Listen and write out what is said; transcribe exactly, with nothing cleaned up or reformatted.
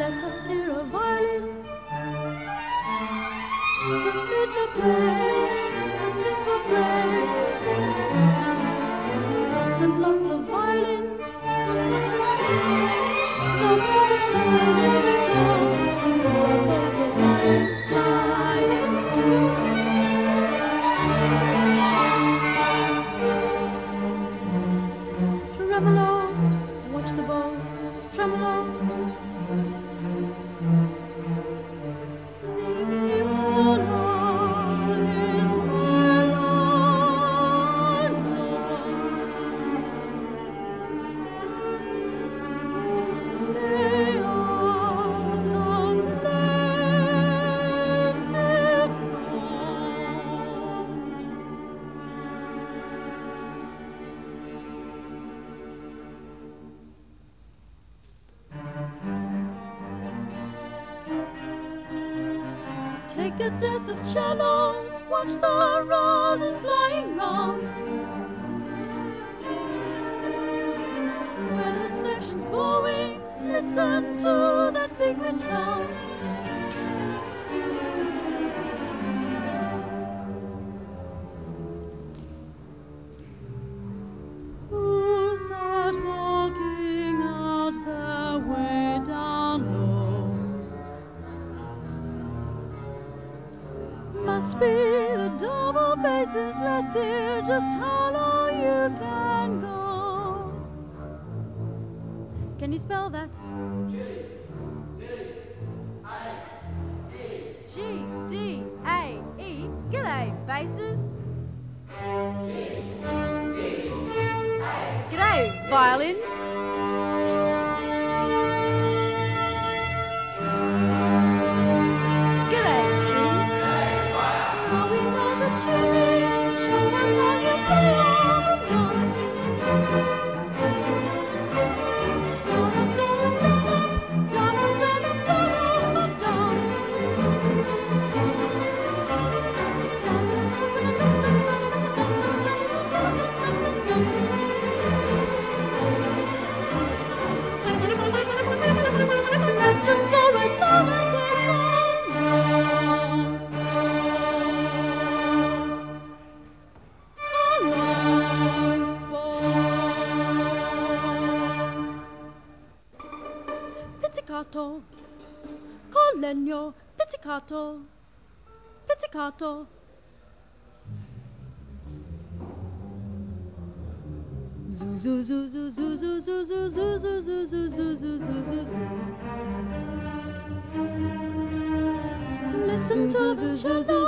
let us hear a violin. The fiddler plays a simple praise. Lots and lots of violins. The music flies and comes from the postal line, flying through. Tremolo, watch the bow. Tremolo. Take a desk of cellos, watch the rosin flying round. When the section's going, listen to that big rich sound. Who's that walking out there way down low? Must be the double basses. Let's hear just how low you can go. Can you spell that? G D A E. G D A E. G'day, basses. G D A. G'day, violins. Pizzicato, con legno, pizzicato, pizzicato. Zoo zoo zoo zoo zoo zoo zoo zoo zoo zoo zoo zoo zoo zoo zoo zoo. Listen to the zoo zoo.